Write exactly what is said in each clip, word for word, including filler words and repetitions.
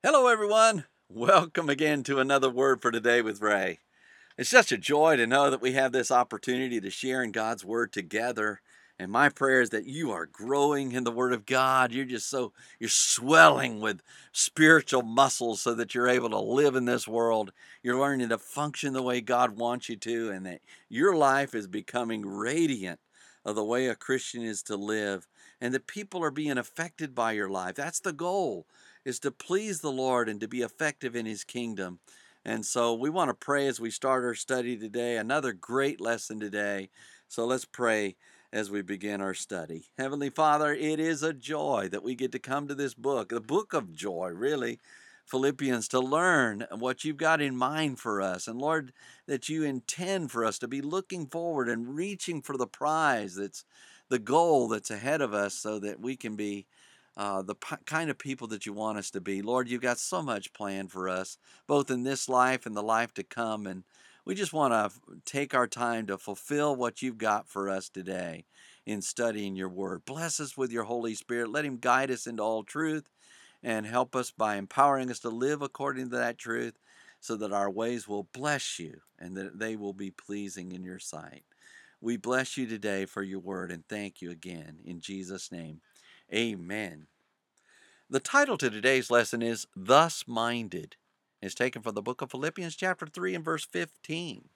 Hello, everyone. Welcome again to another Word for Today with Ray. It's such a joy to know that we have this opportunity to share in God's Word together. And my prayer is that you are growing in the Word of God. You're just so, you're swelling with spiritual muscles so that you're able to live in this world. You're learning to function the way God wants you to, and that your life is becoming radiant of the way a Christian is to live, and that people are being affected by your life. That's the goal, is to please the Lord and to be effective in His kingdom. And so we want to pray as we start our study today. Another great lesson today. So let's pray as we begin our study. Heavenly Father, it is a joy that we get to come to this book, the book of joy, really, Philippians, to learn what you've got in mind for us. And Lord, that you intend for us to be looking forward and reaching for the prize that's the goal that's ahead of us, so that we can be uh, the p- kind of people that you want us to be. Lord, you've got so much planned for us, both in this life and the life to come. And we just want to take our time to fulfill what you've got for us today in studying your word. Bless us with your Holy Spirit. Let him guide us into all truth and help us by empowering us to live according to that truth, so that our ways will bless you and that they will be pleasing in your sight. We bless you today for your word and thank you again in Jesus' name. Amen. The title to today's lesson is Thus Minded. It's taken from the book of Philippians chapter three and verse fifteen.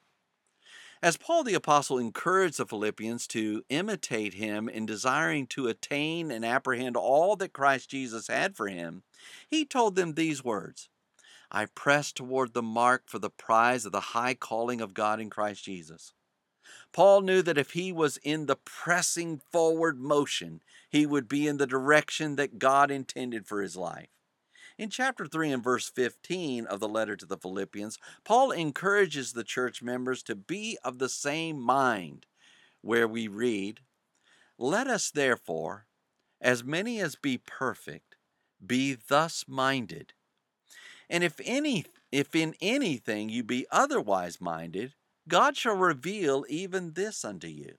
As Paul the Apostle encouraged the Philippians to imitate him in desiring to attain and apprehend all that Christ Jesus had for him, he told them these words: I press toward the mark for the prize of the high calling of God in Christ Jesus. Paul knew that if he was in the pressing forward motion, he would be in the direction that God intended for his life. In chapter three and verse fifteen of the letter to the Philippians, Paul encourages the church members to be of the same mind, where we read, Let us therefore, as many as be perfect, be thus minded. And if any if in anything you be otherwise minded, God shall reveal even this unto you.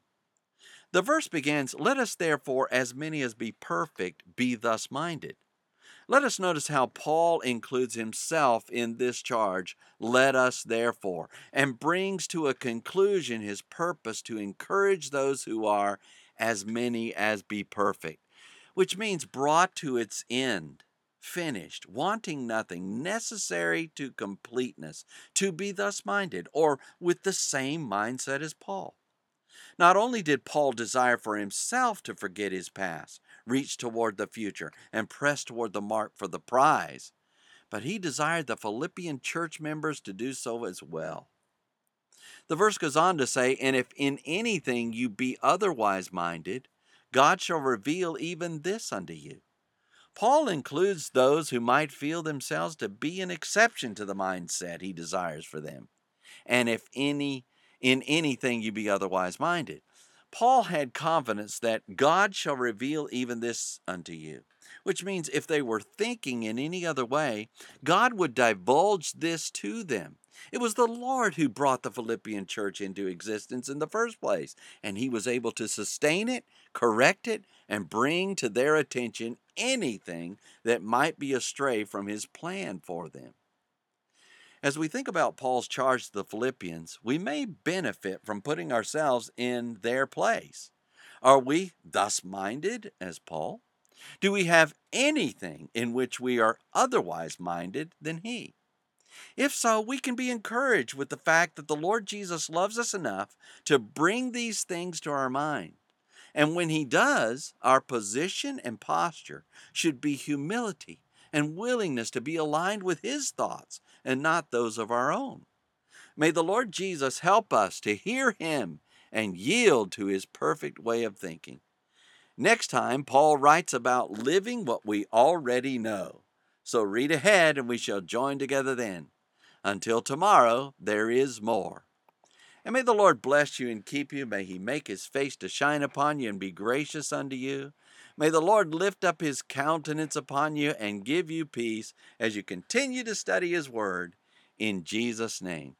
The verse begins, Let us therefore, as many as be perfect, be thus minded. Let us notice how Paul includes himself in this charge, let us therefore, and brings to a conclusion his purpose to encourage those who are as many as be perfect, which means brought to its end, finished, wanting nothing, necessary to completeness, to be thus minded, or with the same mindset as Paul. Not only did Paul desire for himself to forget his past, reach toward the future, and press toward the mark for the prize, but he desired the Philippian church members to do so as well. The verse goes on to say, And if in anything you be otherwise minded, God shall reveal even this unto you. Paul includes those who might feel themselves to be an exception to the mindset he desires for them. And if any in anything you be otherwise minded. Paul had confidence that God shall reveal even this unto you, which means if they were thinking in any other way, God would divulge this to them. It was the Lord who brought the Philippian church into existence in the first place, and he was able to sustain it, correct it, and bring to their attention anything that might be astray from his plan for them. As we think about Paul's charge to the Philippians, we may benefit from putting ourselves in their place. Are we thus minded as Paul? Do we have anything in which we are otherwise minded than he? If so, we can be encouraged with the fact that the Lord Jesus loves us enough to bring these things to our mind. And when he does, our position and posture should be humility and willingness to be aligned with his thoughts and not those of our own. May the Lord Jesus help us to hear him and yield to his perfect way of thinking. Next time, Paul writes about living what we already know. So read ahead and we shall join together then. Until tomorrow, there is more. And may the Lord bless you and keep you. May he make his face to shine upon you and be gracious unto you. May the Lord lift up his countenance upon you and give you peace as you continue to study his word. In Jesus' name.